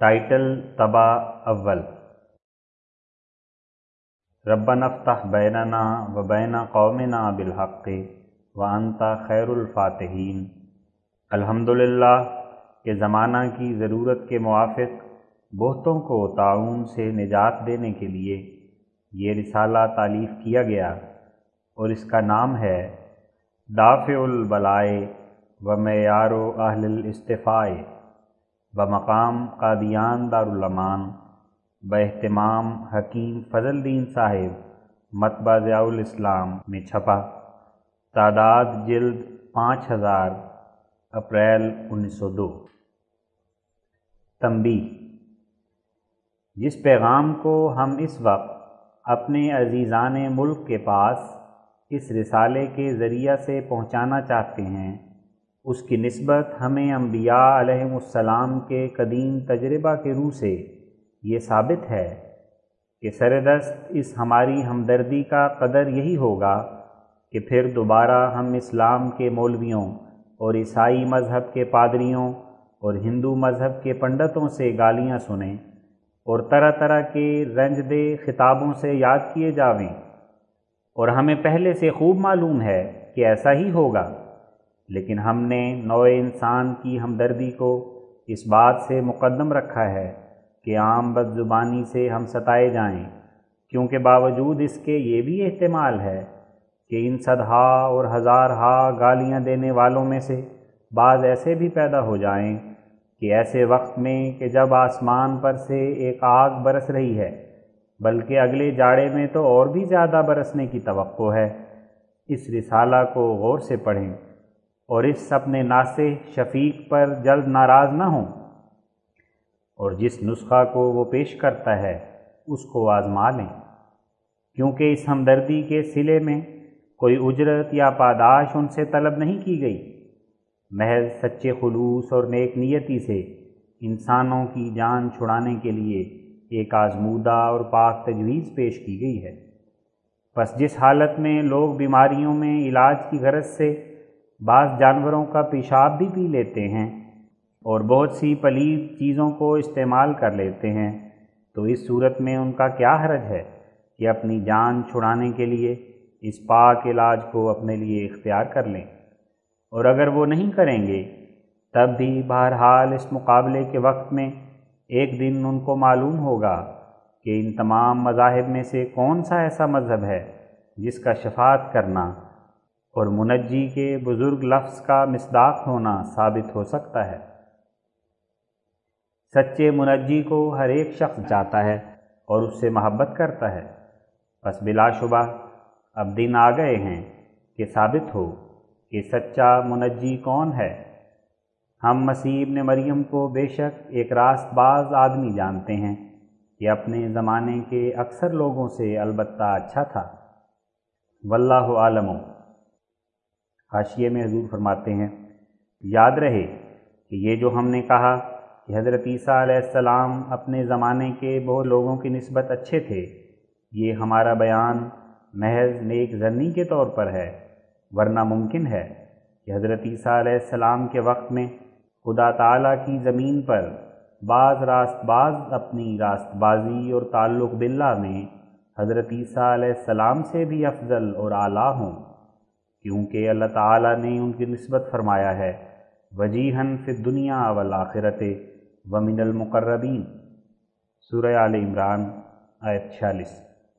Title طبع اول ربنا افتح بیننا و بین قومنا بالحق وانت خیر الفاتحین۔ الحمدللہ کہ زمانہ کی ضرورت کے موافق بہتوں کو طاعون سے نجات دینے کے لیے یہ رسالہ تالیف کیا گیا اور اس کا نام ہے دافع البلائے و معیار اہل الاصطفاء بمقام قادیان دارالامان باہتمام حکیم فضل الدین صاحب مطبع ضیاء الاسلام میں چھپا۔ تعداد جلد 5000 اپریل 1902۔ تنبیہ: جس پیغام کو ہم اس وقت اپنے عزیزان ملک کے پاس اس رسالے کے ذریعہ سے پہنچانا چاہتے ہیں اس کی نسبت ہمیں انبیاء علیہم السلام کے قدیم تجربہ کے روح سے یہ ثابت ہے کہ سردست اس ہماری ہمدردی کا قدر یہی ہوگا کہ پھر دوبارہ ہم اسلام کے مولویوں اور عیسائی مذہب کے پادریوں اور ہندو مذہب کے پنڈتوں سے گالیاں سنیں اور طرح طرح کے رنج دہ خطابوں سے یاد کیے جاویں، اور ہمیں پہلے سے خوب معلوم ہے کہ ایسا ہی ہوگا، لیکن ہم نے نوع انسان کی ہمدردی کو اس بات سے مقدم رکھا ہے کہ عام بد زبانی سے ہم ستائے جائیں، کیونکہ باوجود اس کے یہ بھی احتمال ہے کہ ان صدہا اور ہزارہا گالیاں دینے والوں میں سے بعض ایسے بھی پیدا ہو جائیں کہ ایسے وقت میں کہ جب آسمان پر سے ایک آگ برس رہی ہے، بلکہ اگلے جاڑے میں تو اور بھی زیادہ برسنے کی توقع ہے، اس رسالہ کو غور سے پڑھیں اور اس اپنے ناصح شفیق پر جلد ناراض نہ ہوں، اور جس نسخہ کو وہ پیش کرتا ہے اس کو آزما لیں، کیونکہ اس ہمدردی کے صلے میں کوئی اجرت یا پاداش ان سے طلب نہیں کی گئی، محض سچے خلوص اور نیک نیتی سے انسانوں کی جان چھڑانے کے لیے ایک آزمودہ اور پاک تجویز پیش کی گئی ہے۔ پس جس حالت میں لوگ بیماریوں میں علاج کی غرض سے بعض جانوروں کا پیشاب بھی پی لیتے ہیں اور بہت سی پلید چیزوں کو استعمال کر لیتے ہیں، تو اس صورت میں ان کا کیا حرج ہے کہ اپنی جان چھڑانے کے لیے اس پاک علاج کو اپنے لیے اختیار کر لیں، اور اگر وہ نہیں کریں گے تب بھی بہرحال اس مقابلے کے وقت میں ایک دن ان کو معلوم ہوگا کہ ان تمام مذاہب میں سے کون سا ایسا مذہب ہے جس کا شفاعت کرنا اور منجی کے بزرگ لفظ کا مصداق ہونا ثابت ہو سکتا ہے۔ سچے منجی کو ہر ایک شخص چاہتا ہے اور اس سے محبت کرتا ہے، پس بلا شبہ اب دن آ گئے ہیں کہ ثابت ہو کہ سچا منجی کون ہے۔ ہم مسیح ابن مریم کو بے شک ایک راست باز آدمی جانتے ہیں کہ اپنے زمانے کے اکثر لوگوں سے البتہ اچھا تھا، واللہ عالم۔ حاشیے میں حضور فرماتے ہیں، یاد رہے کہ یہ جو ہم نے کہا کہ حضرت عیسیٰ علیہ السلام اپنے زمانے کے بہت لوگوں کی نسبت اچھے تھے، یہ ہمارا بیان محض نیک ظنی کے طور پر ہے، ورنہ ممکن ہے کہ حضرت عیسیٰ علیہ السلام کے وقت میں خدا تعالیٰ کی زمین پر بعض راست باز اپنی راست بازی اور تعلق باللہ میں حضرت عیسیٰ علیہ السلام سے بھی افضل اور اعلیٰ ہوں، کیونکہ اللہ تعالیٰ نے ان کی نسبت فرمایا ہے وجیہاً فی الدنیا والآخرۃ ومن المقربین، سورہ آل عمران آیت 46،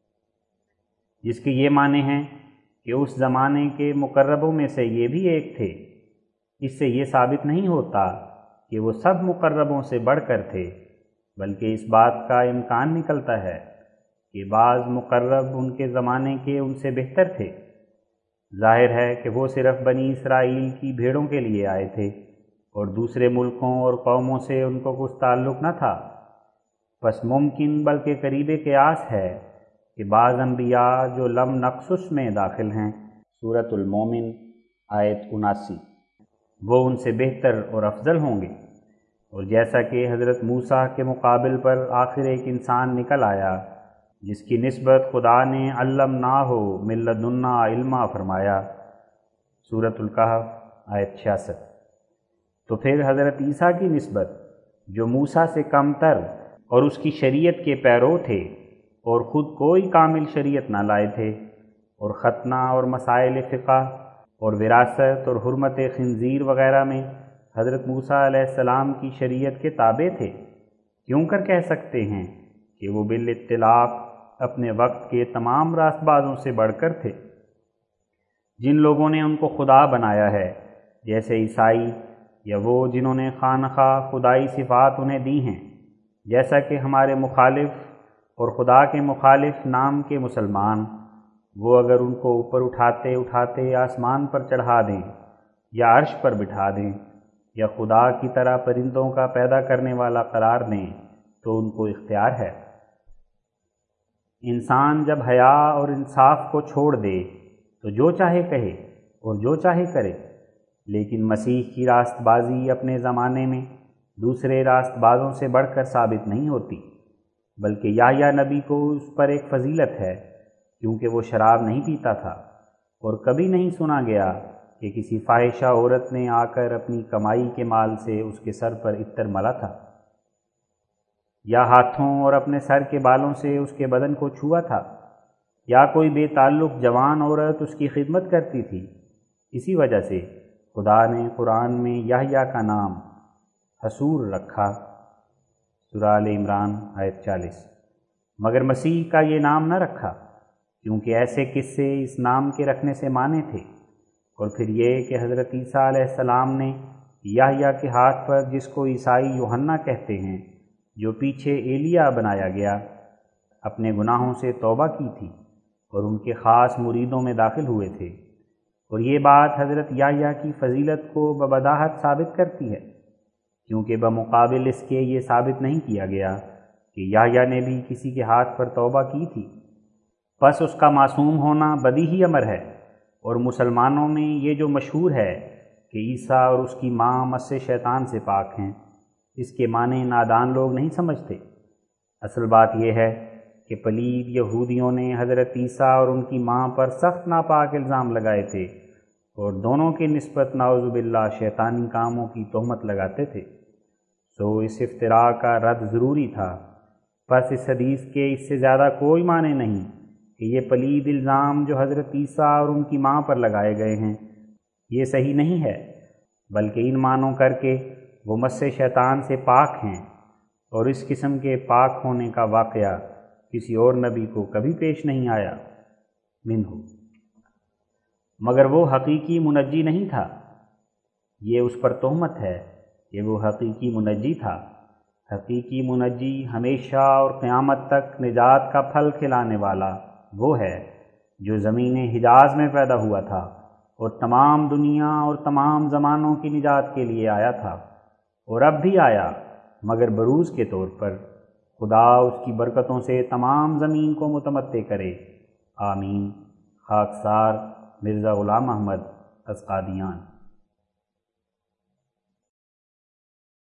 جس کے یہ معنی ہیں کہ اس زمانے کے مقربوں میں سے یہ بھی ایک تھے۔ اس سے یہ ثابت نہیں ہوتا کہ وہ سب مقربوں سے بڑھ کر تھے، بلکہ اس بات کا امکان نکلتا ہے کہ بعض مقرب ان کے زمانے کے ان سے بہتر تھے۔ ظاہر ہے کہ وہ صرف بنی اسرائیل کی بھیڑوں کے لیے آئے تھے اور دوسرے ملکوں اور قوموں سے ان کو کچھ تعلق نہ تھا، پس ممکن بلکہ قریب قیاس ہے کہ بعض انبیاء جو لم نقصص میں داخل ہیں، سورۃ المومن آیت 79، وہ ان سے بہتر اور افضل ہوں گے، اور جیسا کہ حضرت موسیٰ کے مقابل پر آخر ایک انسان نکل آیا جس کی نسبت خدا نے علمناہ من لدنا علما فرمایا، سورۃ الکہف آیت 66، تو پھر حضرت عیسیٰ کی نسبت جو موسیٰ سے کم تر اور اس کی شریعت کے پیرو تھے اور خود کوئی کامل شریعت نہ لائے تھے، اور ختنہ اور مسائل فقہ اور وراثت اور حرمت خنزیر وغیرہ میں حضرت موسیٰ علیہ السلام کی شریعت کے تابع تھے، کیوں کر کہہ سکتے ہیں کہ وہ بالاطلاق اپنے وقت کے تمام راست بازوں سے بڑھ کر تھے؟ جن لوگوں نے ان کو خدا بنایا ہے، جیسے عیسائی یا وہ جنہوں نے خانخواہ خدائی صفات انہیں دی ہیں، جیسا کہ ہمارے مخالف اور خدا کے مخالف نام کے مسلمان، وہ اگر ان کو اوپر اٹھاتے اٹھاتے آسمان پر چڑھا دیں یا عرش پر بٹھا دیں یا خدا کی طرح پرندوں کا پیدا کرنے والا قرار دیں تو ان کو اختیار ہے۔ انسان جب حیا اور انصاف کو چھوڑ دے تو جو چاہے کہے اور جو چاہے کرے، لیکن مسیح کی راست بازی اپنے زمانے میں دوسرے راست بازوں سے بڑھ کر ثابت نہیں ہوتی، بلکہ یحییٰ نبی کو اس پر ایک فضیلت ہے، کیونکہ وہ شراب نہیں پیتا تھا، اور کبھی نہیں سنا گیا کہ کسی فاحشہ عورت نے آ کر اپنی کمائی کے مال سے اس کے سر پر عطر ملا تھا، یا ہاتھوں اور اپنے سر کے بالوں سے اس کے بدن کو چھوا تھا، یا کوئی بے تعلق جوان عورت اس کی خدمت کرتی تھی۔ اسی وجہ سے خدا نے قرآن میں یحییٰ کا نام حصور رکھا، سورہ آل عمران آیت 40، مگر مسیح کا یہ نام نہ رکھا، کیونکہ ایسے قصے اس نام کے رکھنے سے مانے تھے، اور پھر یہ کہ حضرت عیسیٰ علیہ السلام نے یحییٰ کے ہاتھ پر، جس کو عیسائی یوحنا کہتے ہیں، جو پیچھے ایلیاہ بنایا گیا، اپنے گناہوں سے توبہ کی تھی اور ان کے خاص مریدوں میں داخل ہوئے تھے، اور یہ بات حضرت یحییٰ کی فضیلت کو ببداہت ثابت کرتی ہے، کیونکہ بمقابل اس کے یہ ثابت نہیں کیا گیا کہ یحییٰ نے بھی کسی کے ہاتھ پر توبہ کی تھی، پس اس کا معصوم ہونا بدیہی امر ہے۔ اور مسلمانوں میں یہ جو مشہور ہے کہ عیسیٰ اور اس کی ماں مس شیطان سے پاک ہیں، اس کے معنی نادان لوگ نہیں سمجھتے۔ اصل بات یہ ہے کہ پلید یہودیوں نے حضرت عیسیٰ اور ان کی ماں پر سخت ناپاک الزام لگائے تھے، اور دونوں کی نسبت نعوذ باللہ شیطانی کاموں کی تہمت لگاتے تھے، سو اس افتراء کا رد ضروری تھا۔ پس اس حدیث کے اس سے زیادہ کوئی معنی نہیں کہ یہ پلید الزام جو حضرت عیسیٰ اور ان کی ماں پر لگائے گئے ہیں، یہ صحیح نہیں ہے، بلکہ ان معنوں کر کے وہ مس شیطان سے پاک ہیں، اور اس قسم کے پاک ہونے کا واقعہ کسی اور نبی کو کبھی پیش نہیں آیا منہ، مگر وہ حقیقی منجی نہیں تھا۔ یہ اس پر تہمت ہے کہ وہ حقیقی منجی تھا۔ حقیقی منجی ہمیشہ اور قیامت تک نجات کا پھل کھلانے والا وہ ہے جو زمین حجاز میں پیدا ہوا تھا اور تمام دنیا اور تمام زمانوں کی نجات کے لیے آیا تھا، اور اب بھی آیا، مگر بروز کے طور پر۔ خدا اس کی برکتوں سے تمام زمین کو متمتع کرے، آمین۔ خاکسار مرزا غلام احمد از قادیان۔